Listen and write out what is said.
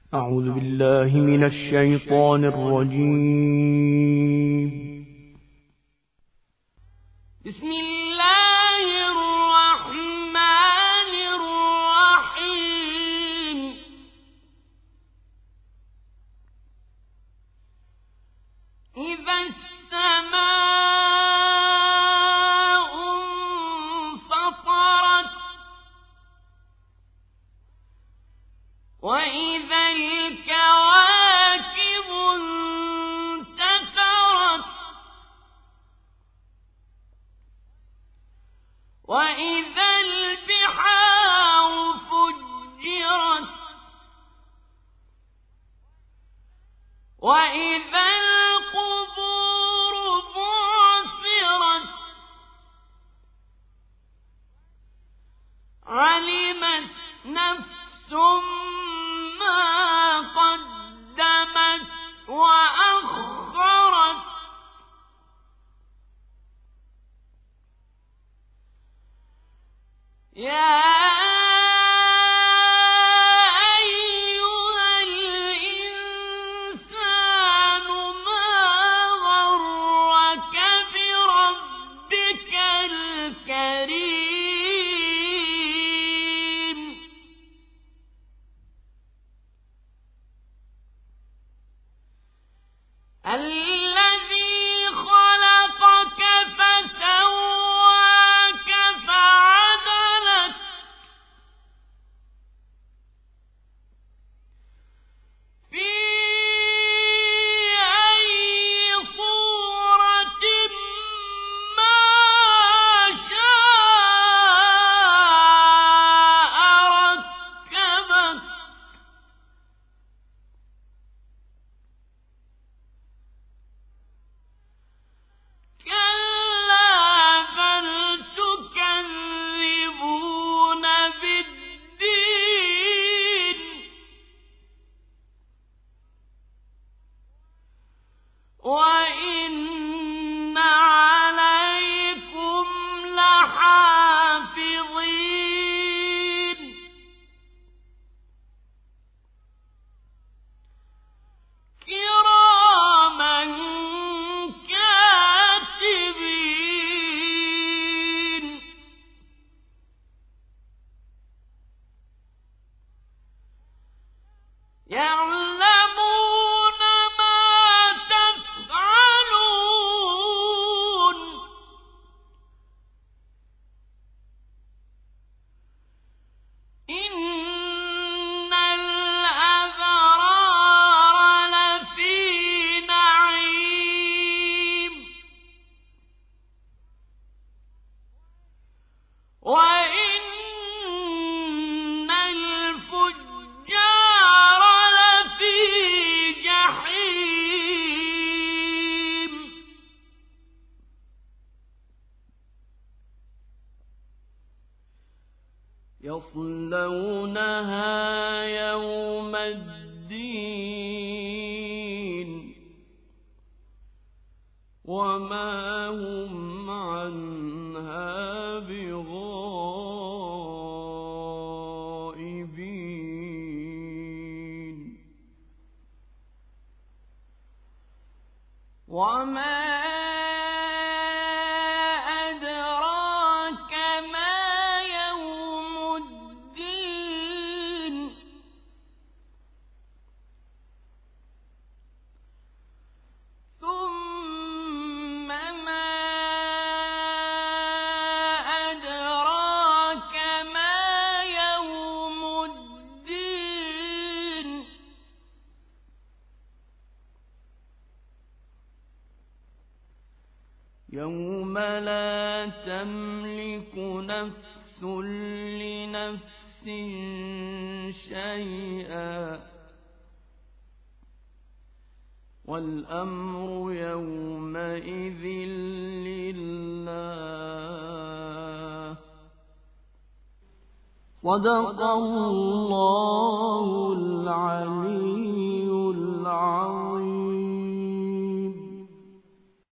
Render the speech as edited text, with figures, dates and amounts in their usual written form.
أعوذ بالله من الشيطان الرجيم. بسم الله الرحمن الرحيم. إذا السماء انفطرت وإذا الكواكب انتثرت وإذا البحار فجرت وإذا القبور بعثرت علمت نفس ما قدمت وأخرت يا أيها الإنسان ما غرك بربك الكريم الذي خلقك فسواك فعدلك في أي صورة ما شاء ركبك كلا بل تكذبون بالدين وإن عليكم لحافظين كراما كاتبين يعلمون ما تفعلون إن الأبرار لفي نعيم وإن الفجار لفي جحيم يصلونها يوم الدين وما هم عنها بغائبين وما أدراك ما يوم الدين ثم ما أدراك ما يوم الدين يوم لا تملك نفس لنفس شيئا والأمر يومئذ لله صدق الله العلي العظيم.